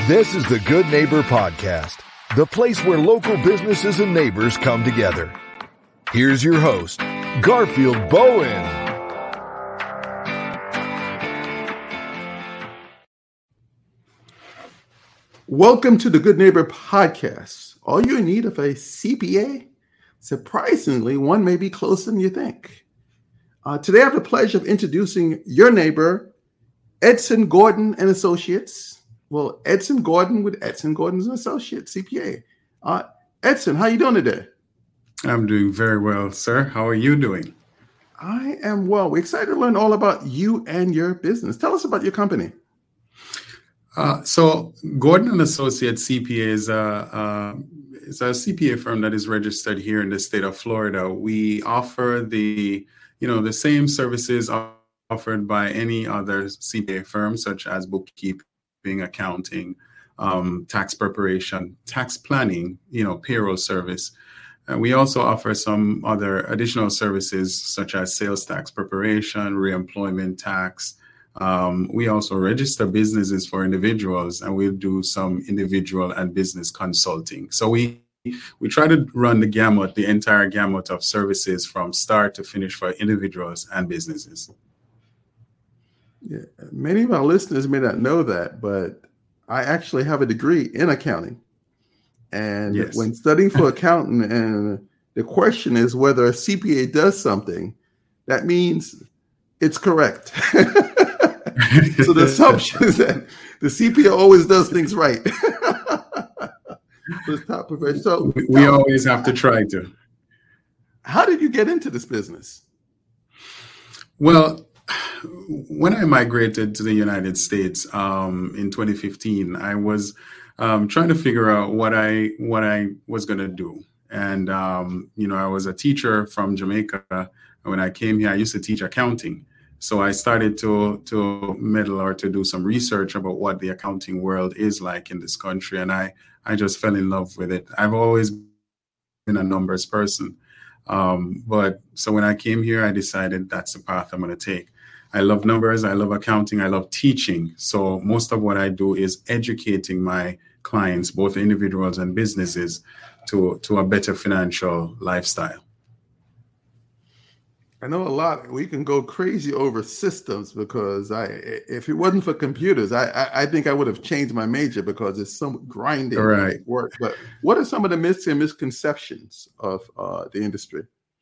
This is the Good Neighbor Podcast, the place where local businesses and neighbors come together. Here's your host, Garfield Bowen. Welcome to the Good Neighbor Podcast. Are you in need of a CPA? Surprisingly, one may be closer than you think. Today I have the pleasure of introducing your neighbor, Edson Gordon and Associates. Well, Edson Gordon with Edson Gordon and Associates, CPA. Edson, how are you doing today? I'm doing very well, sir. How are you doing? I am well. We're excited to learn all about you and your business. Tell us about your company. So Gordon and Associates CPA is a CPA firm that is registered here in the state of Florida. We offer the same services offered by any other CPA firm, such as bookkeeping, accounting, tax preparation, tax planning, payroll service. And we also offer some other additional services such as sales tax preparation, reemployment tax. We also register businesses for individuals, and we do some individual and business consulting. So we try to run the entire gamut of services from start to finish for individuals and businesses. Yeah, many of our listeners may not know that, but I actually have a degree in accounting. And yes, when studying for accountant, and the question is whether a CPA does something, that means it's correct. So the assumption is that the CPA always does things right. Top profession. So we always have to try to. How did you get into this business? Well, when I migrated to the United States in 2015, I was trying to figure out what I was going to do. And, I was a teacher from Jamaica. And when I came here, I used to teach accounting. So I started to meddle or to do some research about what the accounting world is like in this country. And I just fell in love with it. I've always been a numbers person. But so when I came here, I decided that's the path I'm going to take. I love numbers. I love accounting. I love teaching. So most of what I do is educating my clients, both individuals and businesses, to a better financial lifestyle. I know a lot. We can go crazy over systems because if it wasn't for computers, I think I would have changed my major because it's some grinding work. But what are some of the myths and misconceptions of the industry?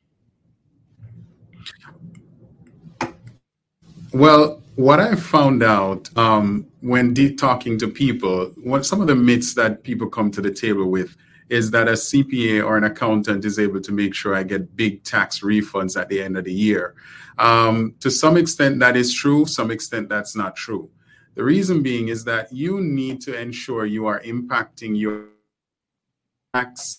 Well, what I found out when talking to people, some of the myths that people come to the table with is that a CPA or an accountant is able to make sure I get big tax refunds at the end of the year. To some extent, that is true. Some extent, that's not true. The reason being is that you need to ensure you are impacting your tax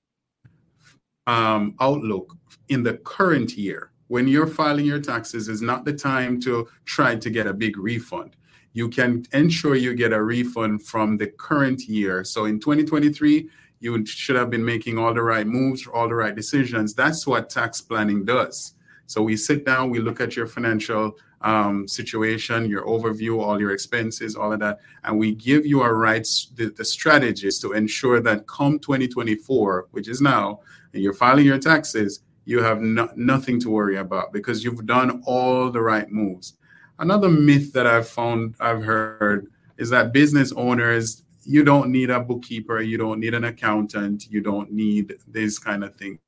outlook in the current year. When you're filing your taxes is not the time to try to get a big refund. You can ensure you get a refund from the current year. So in 2023, you should have been making all the right moves, all the right decisions. That's what tax planning does. So we sit down, we look at your financial situation, your overview, all your expenses, all of that, and we give you the strategies to ensure that come 2024, which is now, and you're filing your taxes, you have nothing to worry about because you've done all the right moves. Another myth that I've heard is that business owners, you don't need a bookkeeper, you don't need an accountant, you don't need these kind of things.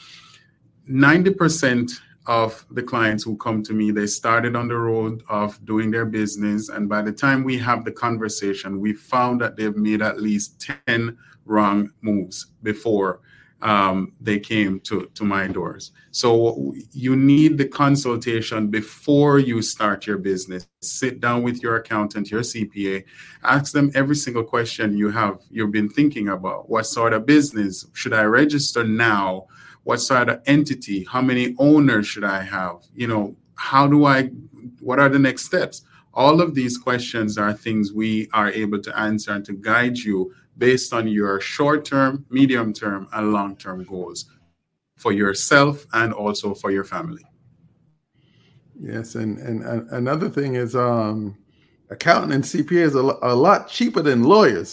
90% of the clients who come to me, they started on the road of doing their business. And by the time we have the conversation, we found that they've made at least 10 wrong moves before they came to my doors. So you need the consultation before you start your business. Sit down with your accountant, your CPA, ask them every single question you've been thinking about. What sort of business should I register now? What sort of entity? How many owners should I have? What are the next steps? All of these questions are things we are able to answer and to guide you based on your short-term, medium-term, and long-term goals for yourself and also for your family. Yes, and another thing is accountant and CPAs are a lot cheaper than lawyers.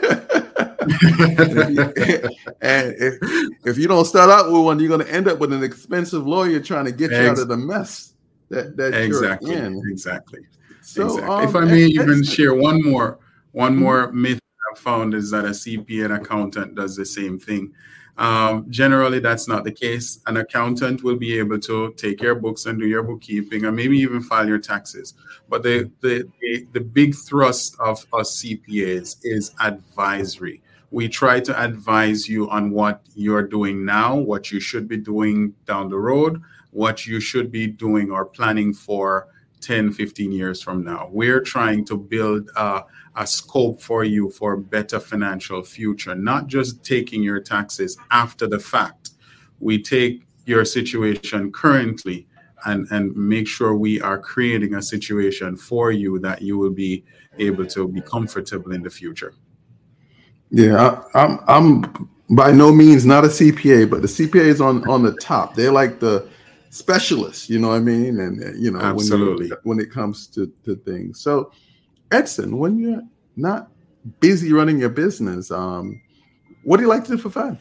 And if you don't start out with one, you're going to end up with an expensive lawyer trying to get you out of the mess that you're in. Exactly. So, if I may even share one more myth I've found is that a CPA and accountant does the same thing. Generally, that's not the case. An accountant will be able to take your books and do your bookkeeping and maybe even file your taxes. But the big thrust of us CPAs is advisory. We try to advise you on what you're doing now, what you should be doing down the road, what you should be doing or planning for 10, 15 years from now. We're trying to build a scope for you for a better financial future, not just taking your taxes after the fact. We take your situation currently and make sure we are creating a situation for you that you will be able to be comfortable in the future. Yeah, I'm by no means not a CPA, but the CPA is on the top. They're like the specialists, you know what I mean? And absolutely when it comes to things. So Edson, when you're not busy running your business, what do you like to do for fun?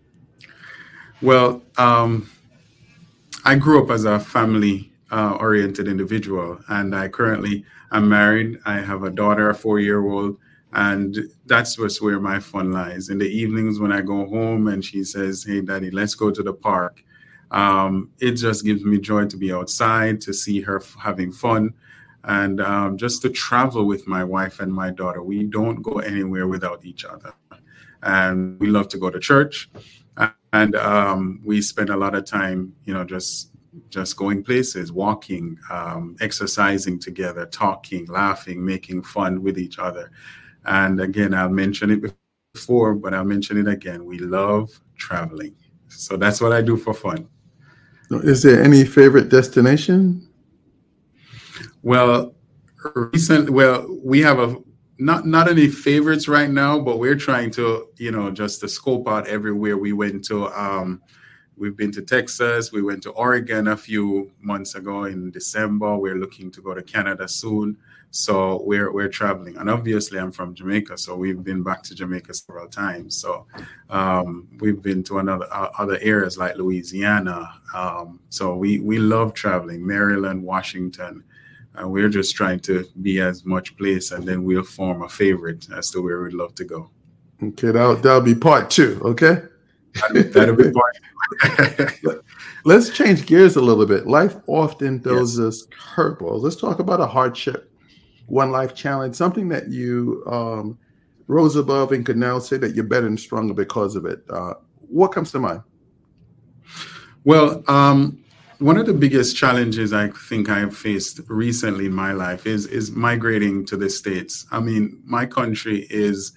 Well, I grew up as a family oriented individual, and I currently am married. I have a daughter, a 4-year-old, and that's just where my fun lies. In the evenings when I go home and she says, "Hey, Daddy, let's go to the park." It just gives me joy to be outside, to see her having fun, and just to travel with my wife and my daughter. We don't go anywhere without each other. And we love to go to church. And we spend a lot of time, just going places, walking, exercising together, talking, laughing, making fun with each other. And again, I'll mention it before, but I'll mention it again. We love traveling. So that's what I do for fun. Is there any favorite destination? Well, we have not any favorites right now, but we're trying to, just to scope out everywhere we went to. We've been to Texas. We went to Oregon a few months ago in December. We're looking to go to Canada soon. So we're traveling. And obviously I'm from Jamaica, so we've been back to Jamaica several times. So we've been to other areas like Louisiana. So we love traveling, Maryland, Washington. We're just trying to be as much place, and then we'll form a favorite as to where we'd love to go. Okay, that'll be part 2, okay? That'll be part 2. Let's change gears a little bit. Life often throws us curveballs. Let's talk about a hardship, one life challenge, something that you rose above and could now say that you're better and stronger because of it. What comes to mind? Well, one of the biggest challenges I think I have faced recently in my life is migrating to the States. I mean, my country is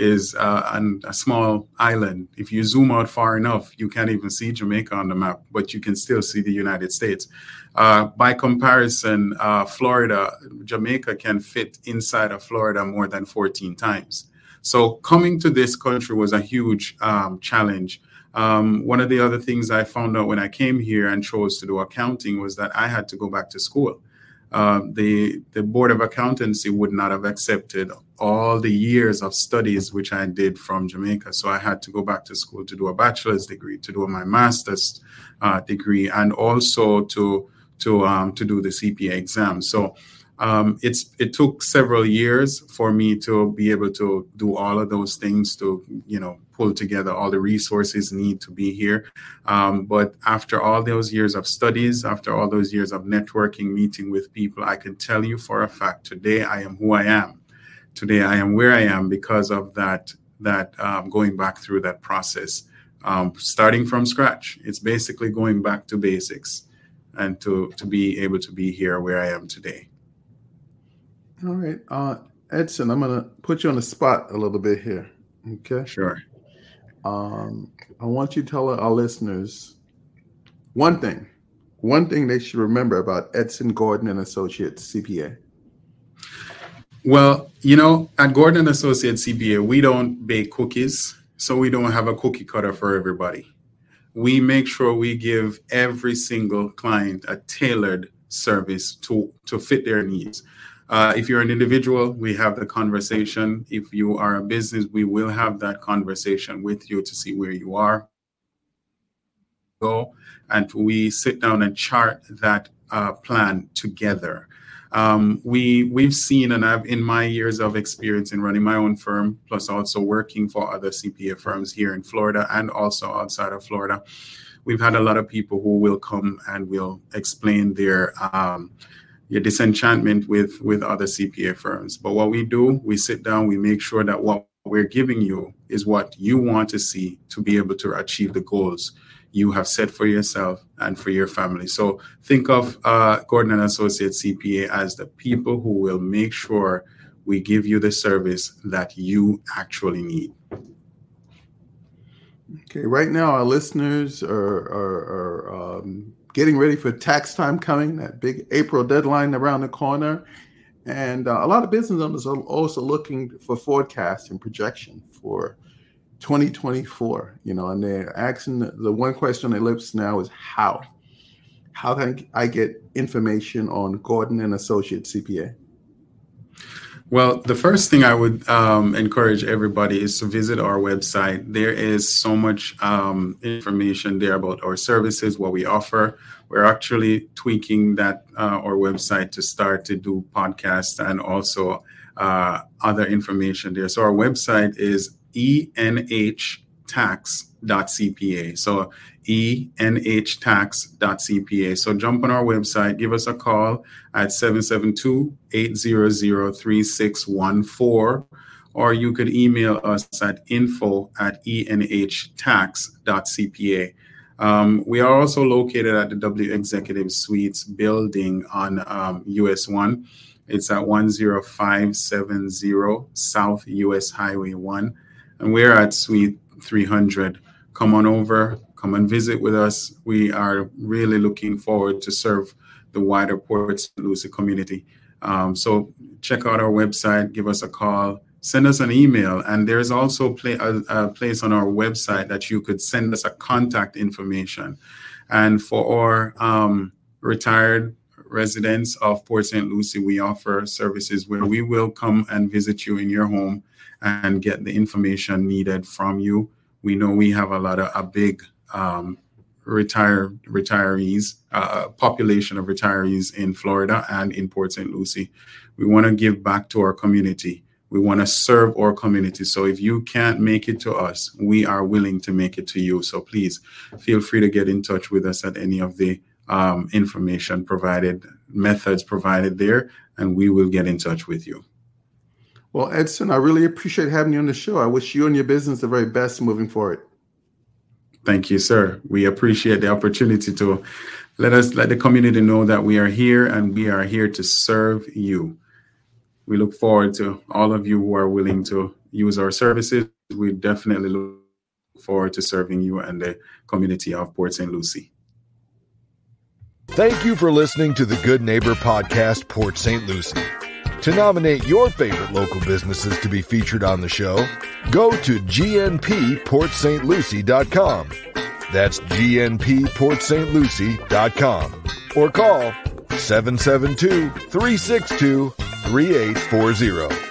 a small island. If you zoom out far enough, you can't even see Jamaica on the map, but you can still see the United States. By comparison, Jamaica can fit inside of Florida more than 14 times. So coming to this country was a huge challenge. One of the other things I found out when I came here and chose to do accounting was that I had to go back to school. The Board of Accountancy would not have accepted all the years of studies which I did from Jamaica. So I had to go back to school to do a bachelor's degree, to do my master's degree, and also to do the CPA exam. So it took several years for me to be able to do all of those things, to pull together all the resources need to be here. But after all those years of studies, after all those years of networking, meeting with people, I can tell you for a fact, today I am who I am. Today I am where I am because of that going back through that process, starting from scratch. It's basically going back to basics and to be able to be here where I am today. All right. Edson, I'm going to put you on the spot a little bit here. Okay. Sure. I want you to tell our listeners one thing they should remember about Edson Gordon and Associates CPA. Well, at Gordon and Associates CPA, we don't bake cookies, so we don't have a cookie cutter for everybody. We make sure we give every single client a tailored service to fit their needs. If you're an individual, we have the conversation. If you are a business, we will have that conversation with you to see where you are. And we sit down and chart that plan together. We've seen, and I've, in my years of experience in running my own firm, plus also working for other CPA firms here in Florida and also outside of Florida, we've had a lot of people who will come and will explain their disenchantment with other CPA firms. But what we do, we sit down, we make sure that what we're giving you is what you want to see to be able to achieve the goals you have set for yourself and for your family. So think of Gordon and Associates CPA as the people who will make sure we give you the service that you actually need. Okay, right now our listeners are getting ready for tax time coming, that big April deadline around the corner. And a lot of business owners are also looking for forecast and projection for 2024, and they're asking the one question on their lips now is how can I get information on Gordon and Associates CPA? Well, the first thing I would encourage everybody is to visit our website. There is so much information there about our services, what we offer. We're actually tweaking that our website to start to do podcasts and also other information there. So our website is enhtax.cpa. So enhtax.cpa. So jump on our website, give us a call at 772-800-3614, or you could email us at info@enhtax.cpa. We are also located at the W Executive Suites building on US 1. It's at 10570 South US Highway 1. And we're at Suite 300. Come on over, come and visit with us. We are really looking forward to serve the wider Port St. Lucie community. So check out our website, give us a call, send us an email. And there's also a place on our website that you could send us a contact information. And for our retired residents of Port St. Lucie, we offer services where we will come and visit you in your home and get the information needed from you. We know we have a big retirees, population of retirees in Florida and in Port St. Lucie. We want to give back to our community. We want to serve our community. So if you can't make it to us, we are willing to make it to you. So please feel free to get in touch with us at any of the information provided, methods provided there, and we will get in touch with you. Well, Edson, I really appreciate having you on the show. I wish you and your business the very best moving forward. Thank you, sir. We appreciate the opportunity to let the community know that we are here and we are here to serve you. We look forward to all of you who are willing to use our services. We definitely look forward to serving you and the community of Port St. Lucie. Thank you for listening to the Good Neighbor Podcast, Port St. Lucie. To nominate your favorite local businesses to be featured on the show, go to gnpportstlucie.com. That's gnpportstlucie.com. Or call 772-362-3840.